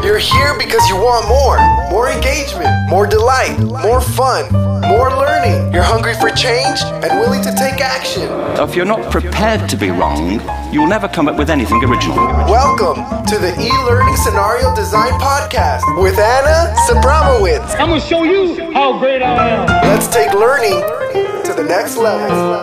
You're here because you want more. More engagement, more delight, more fun, more learning. You're hungry for change and willing to take action. If you're not prepared to be wrong, you'll never come up with anything original. Welcome to the E-Learning Scenario Design Podcast with Anna Sabramowitz. I'm going to show you how great I am. Let's take learning to the next level.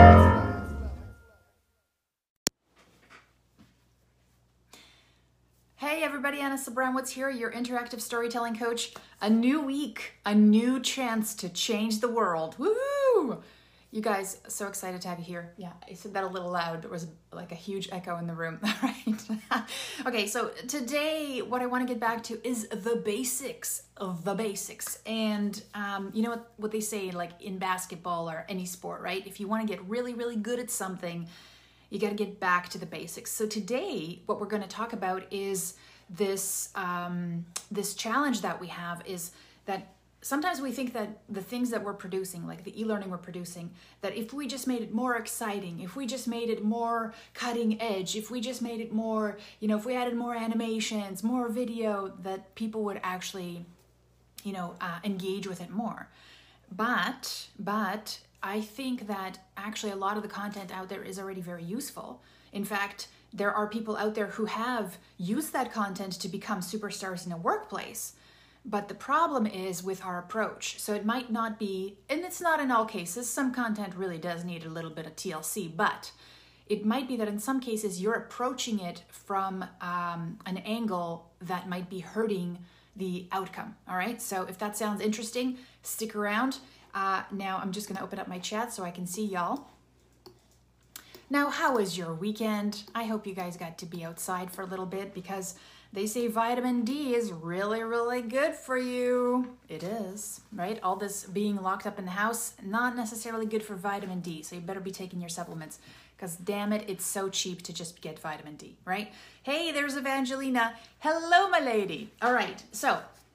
Hey everybody, Anna Sabramowitz here, your interactive storytelling coach. A new week, a new chance to change the world. Woohoo! You guys, so excited to have you here. Yeah, I said that a little loud. There was like a huge echo in the room, right? Okay, so today what I want to get back to is the basics of the basics. And you know what they say, like in basketball or any sport, right? If you want to get really, really good at something, you got to get back to the basics. So today, what we're going to talk about is this this challenge that we have is that sometimes we think that the things that we're producing, like the e-learning we're producing, that if we just made it more exciting, if we just made it more cutting edge, if we just made it more, you know, if we added more animations, more video, that people would actually, you know, engage with it more. But I think that actually a lot of the content out there is already very useful. In fact, there are people out there who have used that content to become superstars in a workplace. But the problem is with our approach. So it might not be, and it's not in all cases, some content really does need a little bit of TLC, but it might be that in some cases you're approaching it from an angle that might be hurting the outcome. All right, so if that sounds interesting, stick around. Now I'm just gonna open up my chat so I can see y'all. Now, how was your weekend? I hope you guys got to be outside for a little bit because they say vitamin D is really, really good for you. It is, right? All this being locked up in the house, not necessarily good for vitamin D. So you better be taking your supplements because damn it, it's so cheap to just get vitamin D, right? Hey, there's Evangelina. Hello, my lady. All right, so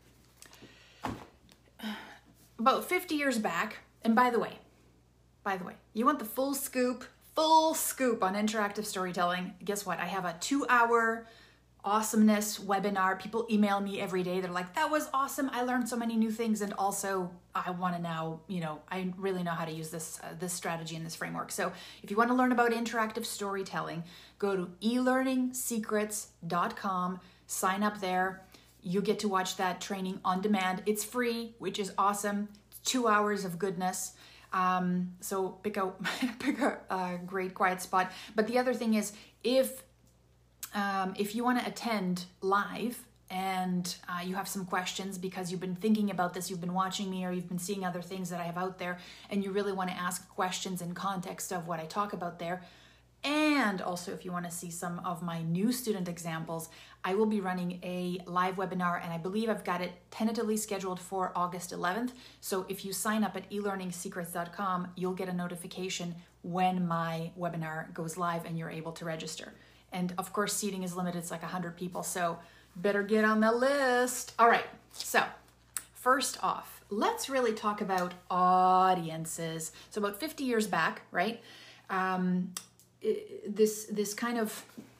about 50 years back, and by the way, you want the full scoop on interactive storytelling. Guess what? I have a 2-hour awesomeness webinar. People email me every day. They're like, that was awesome. I learned so many new things. And also I want to now, you know, I really know how to use this strategy and this framework. So if you want to learn about interactive storytelling, go to elearningsecrets.com, sign up there. You get to watch that training on demand. It's free, which is awesome. It's 2 hours of goodness. So pick a great quiet spot. But the other thing is, if you want to attend live and you have some questions because you've been thinking about this, you've been watching me or you've been seeing other things that I have out there, and you really want to ask questions in context of what I talk about there, and also if you want to see some of my new student examples, I will be running a live webinar, and I believe I've got it tentatively scheduled for August 11th. So if you sign up at elearningsecrets.com, you'll get a notification when my webinar goes live and you're able to register. And of course, seating is limited. It's like 100 people, so better get on the list. All right, so first off, let's really talk about audiences. So about 50 years back, right? This kind of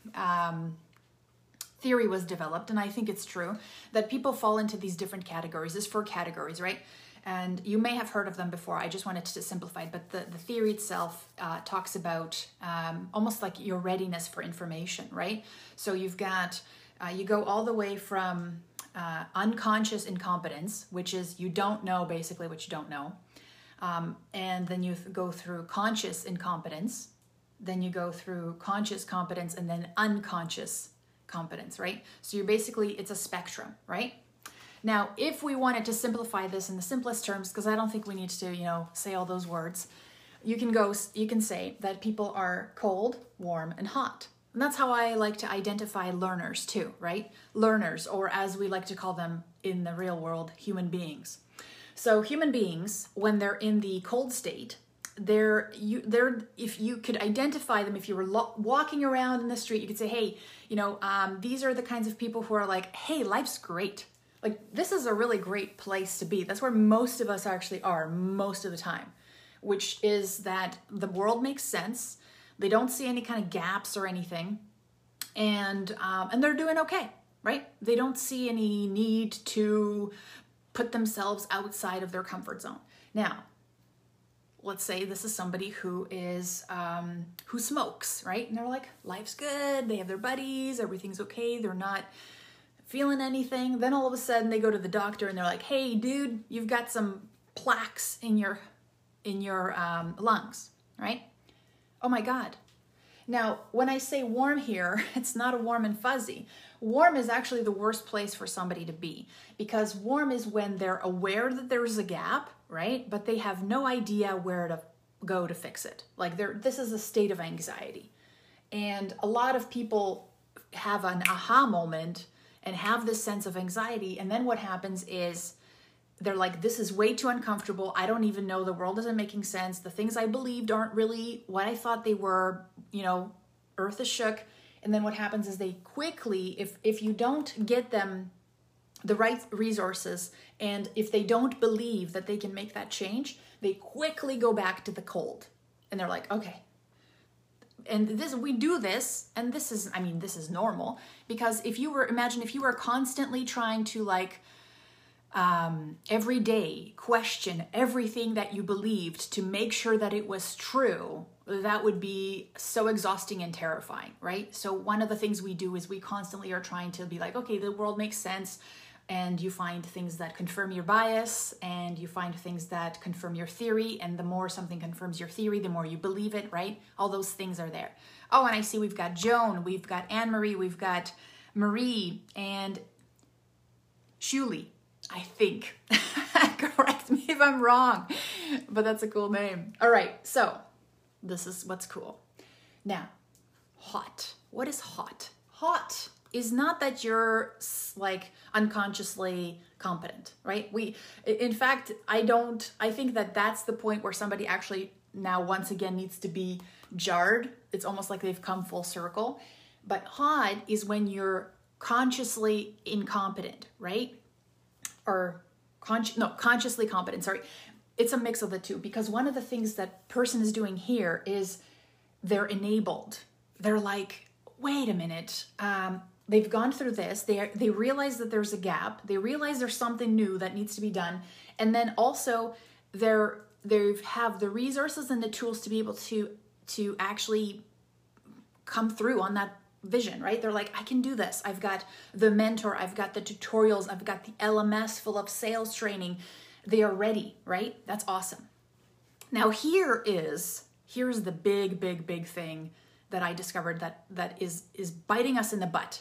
theory was developed, and I think it's true, that people fall into these different categories. There's 4 categories, right? And you may have heard of them before. I just wanted to simplify it, but the theory itself talks about almost like your readiness for information, right? So you've got, you go all the way from unconscious incompetence, which is you don't know basically what you don't know. And then you go through conscious incompetence, then you go through conscious competence, and then unconscious competence, right? So you're basically, it's a spectrum, right? Now, if we wanted to simplify this in the simplest terms, because I don't think we need to, you know, say all those words, you can say that people are cold, warm, and hot. And that's how I like to identify learners too, right? Learners, or as we like to call them in the real world, human beings. So human beings, when they're in the cold state, if you could identify them, if you were walking around in the street, you could say, hey, you know, these are the kinds of people who are like, hey, life's great. Like, this is a really great place to be. That's where most of us actually are most of the time, which is that the world makes sense. They don't see any kind of gaps or anything. And they're doing okay, right? They don't see any need to put themselves outside of their comfort zone. Now, let's say this is somebody who is, who smokes, right? And they're like, life's good. They have their buddies. Everything's okay. They're not feeling anything. Then all of a sudden they go to the doctor and they're like, hey, dude, you've got some plaques in your lungs, right? Oh my God. Now, when I say warm here, it's not a warm and fuzzy. Warm is actually the worst place for somebody to be, because warm is when they're aware that there's a gap, right? But they have no idea where to go to fix it. Like this is a state of anxiety. And a lot of people have an aha moment and have this sense of anxiety. And then what happens is they're like, this is way too uncomfortable. I don't even know. The world isn't making sense. The things I believed aren't really what I thought they were. You know, earth is shook. And then what happens is they quickly, if you don't get them the right resources, and if they don't believe that they can make that change, they quickly go back to the cold. And they're like, okay. And we do this, and this is normal, because imagine if you were constantly trying to like, every day question everything that you believed to make sure that it was true, that would be so exhausting and terrifying, right? So one of the things we do is we constantly are trying to be like, okay, the world makes sense, and you find things that confirm your bias, and you find things that confirm your theory, and the more something confirms your theory, the more you believe it, right? All those things are there. Oh, and I see we've got Joan, we've got Anne-Marie, we've got Marie, and Shuli, I think. Correct me if I'm wrong, but that's a cool name. All right, so this is what's cool. Now, hot. What is hot? Hot is not that you're like unconsciously competent, right? In fact, I think that that's the point where somebody actually now once again needs to be jarred. It's almost like they've come full circle. But hot is when you're consciously incompetent, right? Or consciously competent, sorry. It's a mix of the two, because one of the things that person is doing here is they're enabled. They're like, wait a minute, they've gone through this, they realize that there's a gap, they realize there's something new that needs to be done, and then also they have the resources and the tools to be able to actually come through on that vision, right? They're like, I can do this. I've got the mentor, I've got the tutorials, I've got the LMS full of sales training. They are ready, right? That's awesome. Now here's the big thing that I discovered that is biting us in the butt.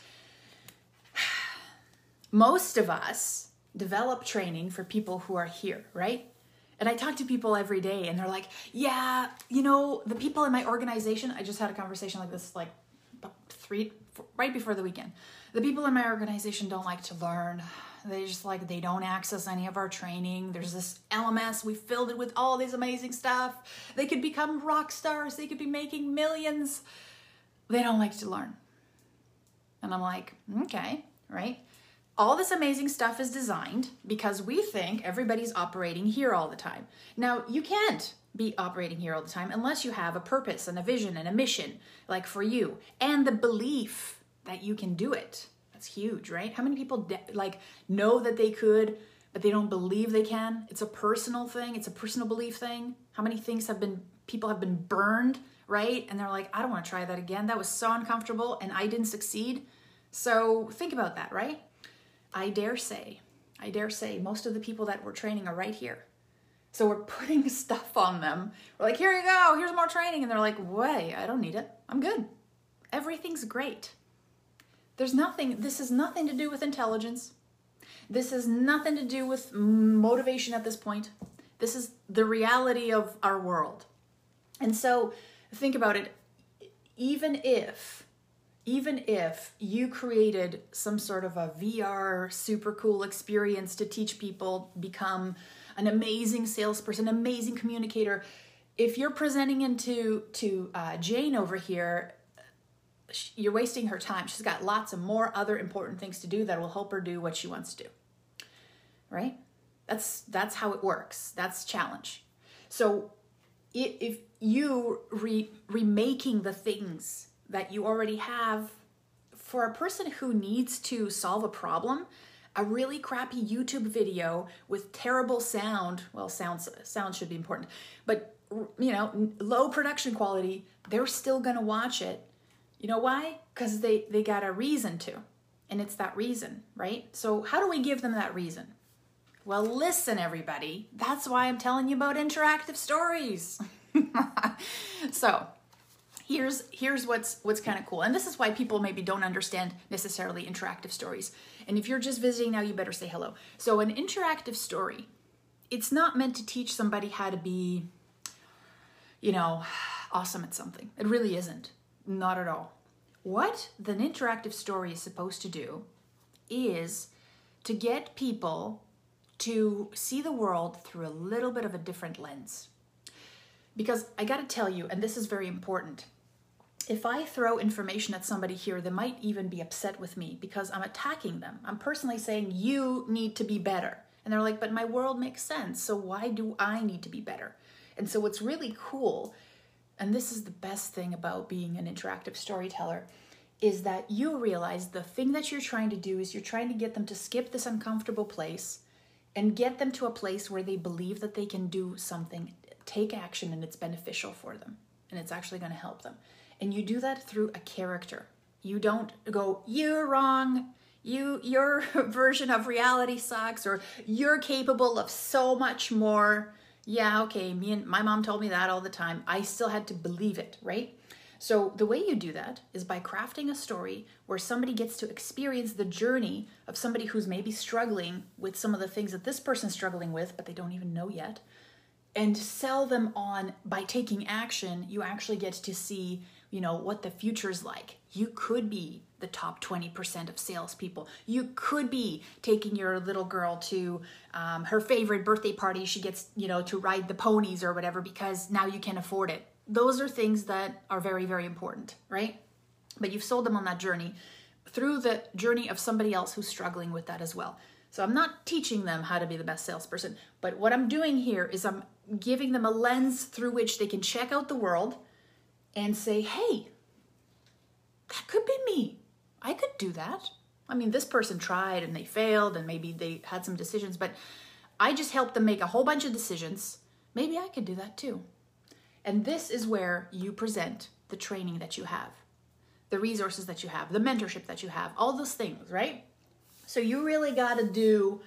Most of us develop training for people who are here, right? And I talk to people every day and they're like, yeah, the people in my organization, I just had a conversation like this, like right before the weekend. The people in my organization don't like to learn. They don't access any of our training. There's this LMS. We filled it with all this amazing stuff. They could become rock stars. They could be making millions. They don't like to learn. And I'm like, okay, right? All this amazing stuff is designed because we think everybody's operating here all the time. Now, you can't be operating here all the time unless you have a purpose and a vision and a mission, like for you, and the belief that you can do it. That's huge, right? How many people know that they could, but they don't believe they can? It's a personal thing. It's a personal belief thing. How many things people have been burned, right? And they're like, I don't want to try that again. That was so uncomfortable and I didn't succeed. So think about that, right? I dare say most of the people that we're training are right here. So we're putting stuff on them. We're like, here you go, here's more training. And they're like, wait, I don't need it. I'm good. Everything's great. This is nothing to do with intelligence. This has nothing to do with motivation at this point. This is the reality of our world. And so think about it. Even if you created some sort of a VR super cool experience to teach people become an amazing salesperson, amazing communicator, if you're presenting to Jane over here, you're wasting her time. She's got lots of more other important things to do that will help her do what she wants to do, right? That's how it works. That's challenge. So if you remaking the things that you already have for a person who needs to solve a problem, a really crappy YouTube video with terrible sound, well, sound should be important, but low production quality, they're still gonna watch it. You know why? Because they got a reason to, and it's that reason, right? So how do we give them that reason? Well, listen, everybody, that's why I'm telling you about interactive stories. So here's what's kind of cool. And this is why people maybe don't understand necessarily interactive stories. And if you're just visiting now, you better say hello. So an interactive story, it's not meant to teach somebody how to be, awesome at something. It really isn't. Not at all. What an interactive story is supposed to do is to get people to see the world through a little bit of a different lens. Because I got to tell you, and this is very important, if I throw information at somebody here, they might even be upset with me because I'm attacking them. I'm personally saying, you need to be better. And they're like, but my world makes sense, so why do I need to be better? And so what's really cool, and this is the best thing about being an interactive storyteller, is that you realize the thing that you're trying to do is you're trying to get them to skip this uncomfortable place and get them to a place where they believe that they can do something, take action, and it's beneficial for them. And it's actually going to help them. And you do that through a character. You don't go, you're wrong, your version of reality sucks, or you're capable of so much more. Yeah, okay, my mom told me that all the time. I still had to believe it, right? So the way you do that is by crafting a story where somebody gets to experience the journey of somebody who's maybe struggling with some of the things that this person's struggling with, but they don't even know yet, and sell them on by taking action. You actually get to see, what the future's like. You could be the top 20% of salespeople. You could be taking your little girl to her favorite birthday party. She gets, to ride the ponies or whatever because now you can afford it. Those are things that are very, very important, right? But you've sold them on that journey through the journey of somebody else who's struggling with that as well. So I'm not teaching them how to be the best salesperson, but what I'm doing here is I'm giving them a lens through which they can check out the world and say, hey, that could be me. I could do that. I mean, this person tried and they failed and maybe they had some decisions, but I just helped them make a whole bunch of decisions. Maybe I could do that too. And this is where you present the training that you have, the resources that you have, the mentorship that you have, all those things, right? So you really got to do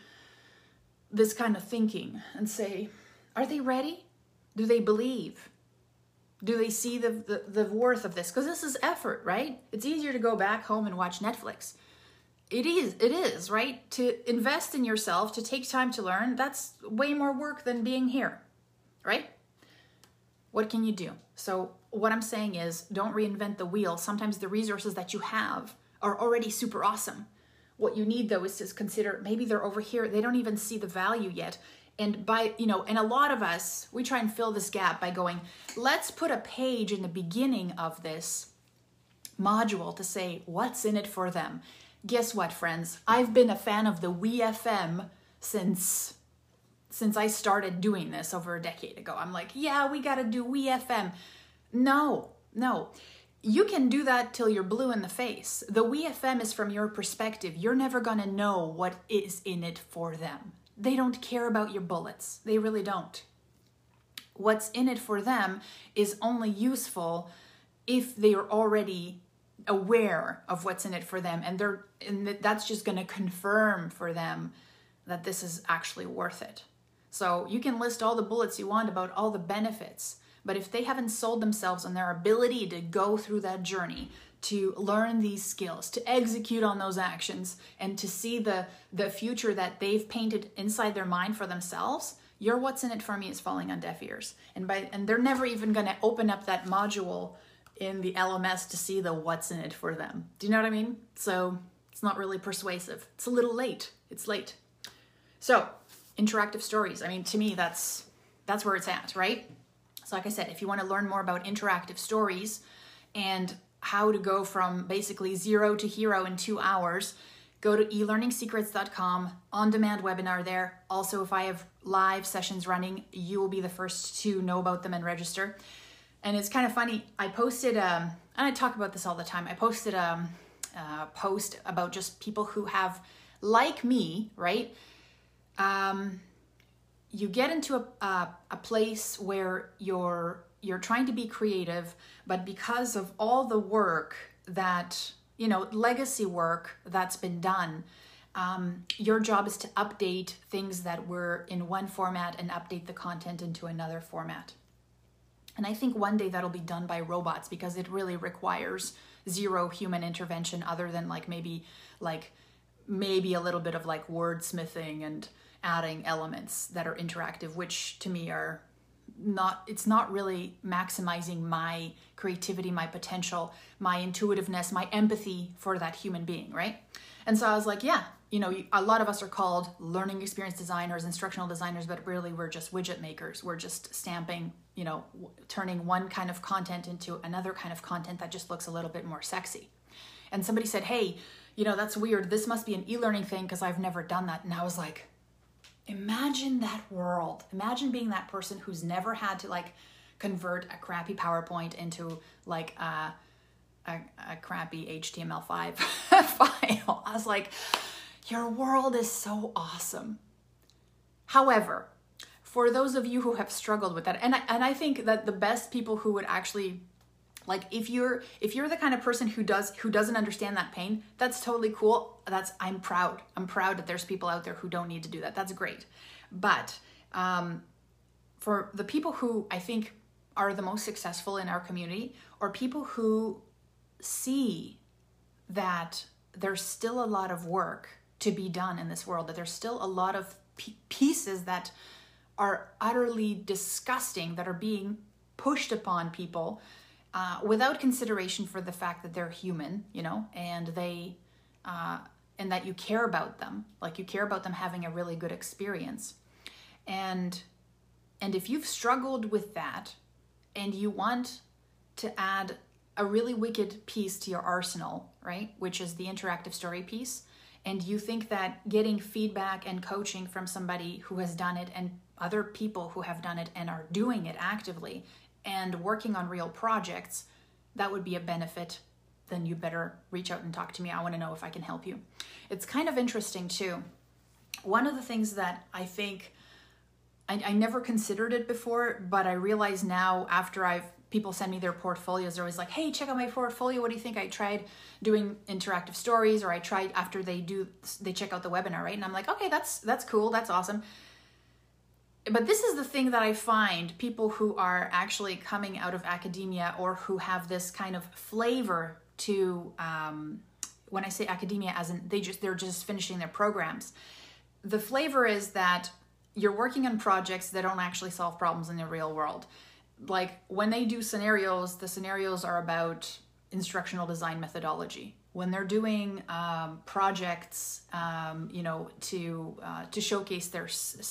this kind of thinking and say, are they ready? Do they believe? Do they see the worth of this? Because this is effort, right? It's easier to go back home and watch Netflix. It is, right? To invest in yourself, to take time to learn, that's way more work than being here, right? What can you do? So what I'm saying is, don't reinvent the wheel. Sometimes the resources that you have are already super awesome. What you need, though, is to consider maybe they're over here. They don't even see the value yet. And and a lot of us, we try and fill this gap by going, let's put a page in the beginning of this module to say, what's in it for them? Guess what, friends? I've been a fan of the WeFM since I started doing this over a decade ago. I'm like, yeah, we got to do WeFM. No. You can do that till you're blue in the face. The WeFM is from your perspective. You're never going to know what is in it for them. They don't care about your bullets. They really don't. What's in it for them is only useful if they are already aware of what's in it for them, and that's just going to confirm for them that this is actually worth it. So you can list all the bullets you want about all the benefits, but if they haven't sold themselves on their ability to go through that journey, to learn these skills, to execute on those actions, and to see the future that they've painted inside their mind for themselves, your what's in it for me is falling on deaf ears. And they're never even going to open up that module in the LMS to see the what's in it for them. Do you know what I mean? So it's not really persuasive. It's a little late. It's late. So interactive stories. I mean, to me, that's where it's at, right? So like I said, if you want to learn more about interactive stories and how to go from basically 0 to hero in 2 hours, go to elearningsecrets.com, on-demand webinar there. Also, if I have live sessions running, you will be the first to know about them and register. And it's kind of funny, I posted, and I talk about this all the time, I posted post about just people who have, like me, right? You get into a place where you're trying to be creative, but because of all the work that, legacy work that's been done, your job is to update things that were in one format and update the content into another format. And I think one day that'll be done by robots, because it really requires zero human intervention, other than maybe a little bit of wordsmithing and adding elements that are interactive, which to me are it's not really maximizing my creativity, my potential, my intuitiveness, my empathy for that human being, right? And so I was like, yeah, a lot of us are called learning experience designers, instructional designers, but really we're just widget makers. We're just stamping, turning one kind of content into another kind of content that just looks a little bit more sexy. And somebody said, hey, that's weird. This must be an e-learning thing because I've never done that. And I was like, imagine that world. Imagine being that person who's never had to convert a crappy PowerPoint into a crappy HTML5 file. I was like, your world is so awesome. However, for those of you who have struggled with that, and I think that the best people who would actually, if you're the kind of person who doesn't understand that pain, that's totally cool. I'm proud that there's people out there who don't need to do that. That's great. But for the people who I think are the most successful in our community, or people who see that there's still a lot of work to be done in this world, that there's still a lot of pieces that are utterly disgusting, that are being pushed upon people without consideration for the fact that they're human, and they and that you care about them, you care about them having a really good experience. And if you've struggled with that and you want to add a really wicked piece to your arsenal, right, which is the interactive story piece, and you think that getting feedback and coaching from somebody who has done it and other people who have done it and are doing it actively and working on real projects, that would be a benefit, then you better reach out and talk to me. I want to know if I can help you. It's kind of interesting too. One of the things that I think I never considered it before, but I realize now after people send me their portfolios, they're always like, hey, check out my portfolio. What do you think? I tried doing interactive stories, or I tried after they check out the webinar, right? And I'm like, okay, that's cool. That's awesome. But this is the thing that I find people who are actually coming out of academia, or who have this kind of flavor to, when I say academia, as in they're just finishing their programs. The flavor is that you're working on projects that don't actually solve problems in the real world. When they do scenarios, the scenarios are about instructional design methodology. When they're doing projects, to showcase their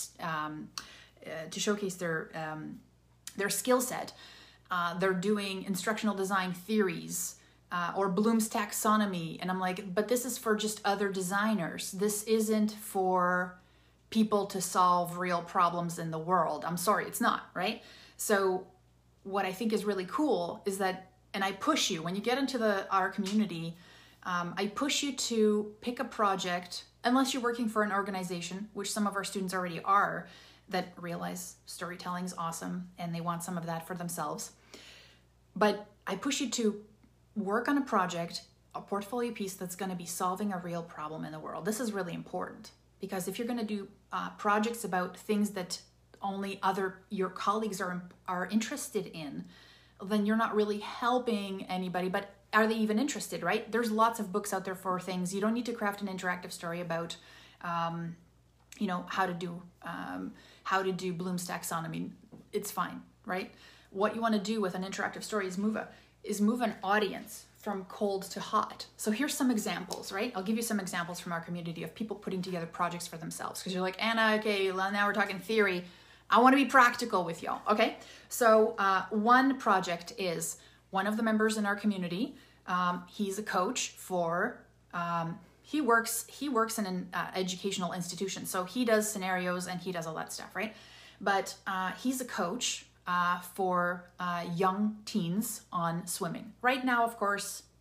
skill set, they're doing instructional design theories or Bloom's taxonomy, and I'm like, but this is for just other designers. This isn't for people to solve real problems in the world. I'm sorry, it's not, right? So what I think is really cool is that, and I push you, when you get into our community, I push you to pick a project, unless you're working for an organization, which some of our students already are, that realize storytelling's awesome and they want some of that for themselves. But I push you to work on a project, a portfolio piece that's going to be solving a real problem in the world. This is really important, because if you're going to do projects about things that only your colleagues are interested in, then you're not really helping anybody. But are they even interested, right? There's lots of books out there for things. You don't need to craft an interactive story about how to do Bloom's taxonomy. It's fine, right? What you want to do with an interactive story is move an audience from cold to hot. So here's some examples, right? I'll give you some examples from our community of people putting together projects for themselves. Because you're like, Anna, okay, well, now we're talking theory. I want to be practical with y'all, okay? So one project is one of the members in our community. He's a coach for, he works in an educational institution. So he does scenarios and he does all that stuff, right? But he's a coach for young teens on swimming. Right now, of course,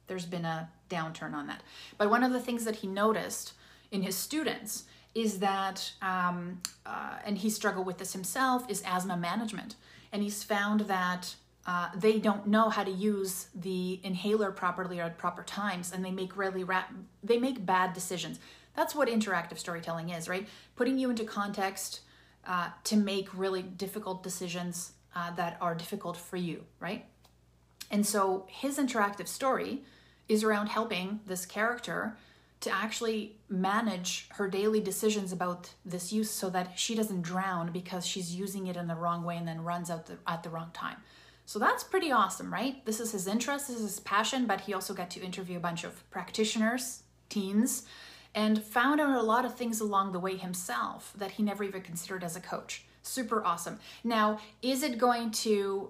there's been a downturn on that. But one of the things that he noticed in his students is that, and he struggled with this himself, is asthma management. And he's found that they don't know how to use the inhaler properly or at proper times, and they make bad decisions. That's what interactive storytelling is, right? Putting you into context to make really difficult decisions that are difficult for you, right? And so his interactive story is around helping this character to actually manage her daily decisions about this use so that she doesn't drown because she's using it in the wrong way and then runs out at the wrong time. So that's pretty awesome, right? This is his interest, this is his passion, but he also got to interview a bunch of practitioners, teens, and found out a lot of things along the way himself that he never even considered as a coach. Super awesome. Now, is it going to,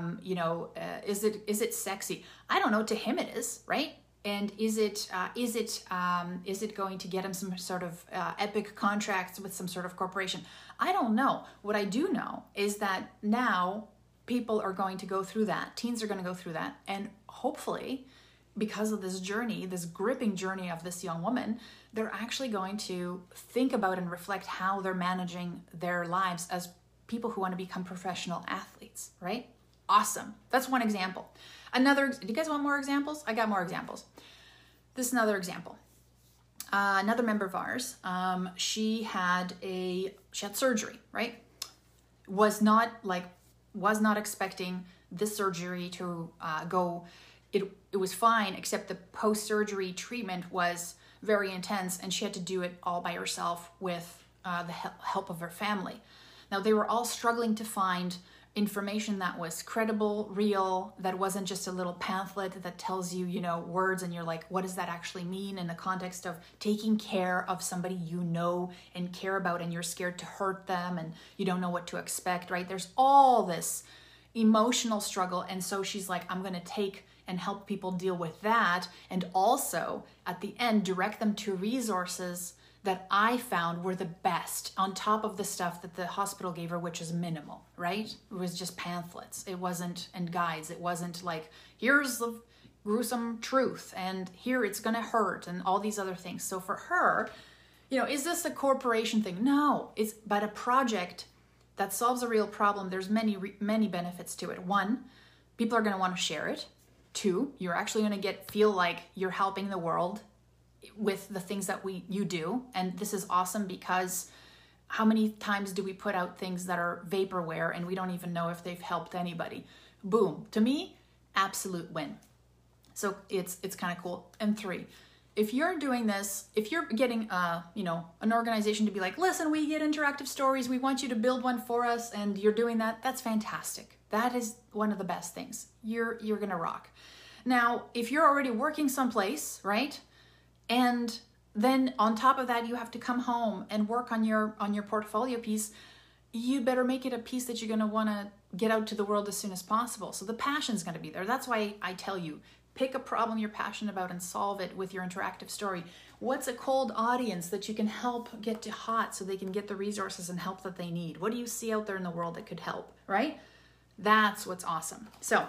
is it sexy? I don't know. To him, it is, right? And is it going to get him some sort of epic contracts with some sort of corporation? I don't know. What I do know is that now people are going to go through that. Teens are going to go through that, and hopefully, because of this journey, this gripping journey of this young woman, they're actually going to think about and reflect how they're managing their lives as people who want to become professional athletes, right? Awesome. That's one example. Do you guys want more examples? I got more examples. This is another example. Another member of ours, she had surgery, right? Was not expecting this surgery to go. It was fine, except the post-surgery treatment was very intense, and she had to do it all by herself with the help of her family. Now, they were all struggling to find information that was credible, real, that wasn't just a little pamphlet that tells you, words, and you're like, what does that actually mean in the context of taking care of somebody you know and care about, and you're scared to hurt them, and you don't know what to expect, right? There's all this emotional struggle, and so she's like, I'm going to take and help people deal with that, and also at the end direct them to resources that I found were the best on top of the stuff that the hospital gave her, which is minimal, right? It was just pamphlets. It wasn't, and guides. It wasn't like, here's the gruesome truth and here it's going to hurt and all these other things. So for her, is this a corporation thing? No, it's but a project that solves a real problem. There's many benefits to it. One, people are going to want to share it. Two, you're actually going to feel like you're helping the world with the things that you do. And this is awesome because how many times do we put out things that are vaporware and we don't even know if they've helped anybody? Boom. To me, absolute win. So it's kind of cool. And three, if you're doing this, if you're getting an organization to be like, listen, we get interactive stories, we want you to build one for us, and you're doing that, that's fantastic. That is one of the best things. You're gonna rock. Now, if you're already working someplace, right? And then on top of that, you have to come home and work on your portfolio piece. You better make it a piece that you're going to want to get out to the world as soon as possible. So the passion's going to be there. That's why I tell you, pick a problem you're passionate about and solve it with your interactive story. What's a cold audience that you can help get to hot so they can get the resources and help that they need? What do you see out there in the world that could help, right? That's what's awesome. So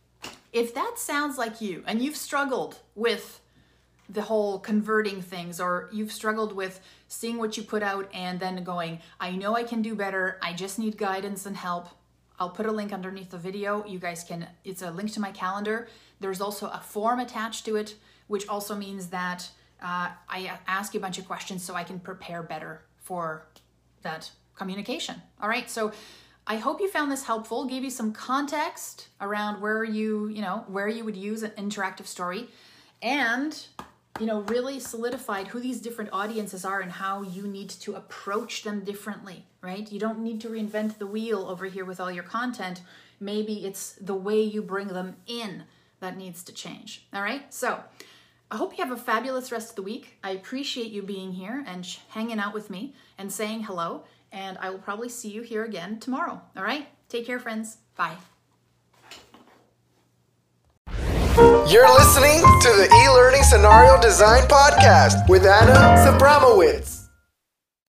if that sounds like you and you've struggled with the whole converting things, or you've struggled with seeing what you put out and then going, I know I can do better, I just need guidance and help, I'll put a link underneath the video. You guys can, it's a link to my calendar. There's also a form attached to it, which also means that I ask you a bunch of questions so I can prepare better for that communication. All right, so I hope you found this helpful, gave you some context around where you would use an interactive story, and really solidified who these different audiences are and how you need to approach them differently, right? You don't need to reinvent the wheel over here with all your content. Maybe it's the way you bring them in that needs to change, all right? So I hope you have a fabulous rest of the week. I appreciate you being here and hanging out with me and saying hello, and I will probably see you here again tomorrow, all right? Take care, friends. Bye. You're listening to the E-Learning Scenario Design Podcast with Anna Sabramowitz.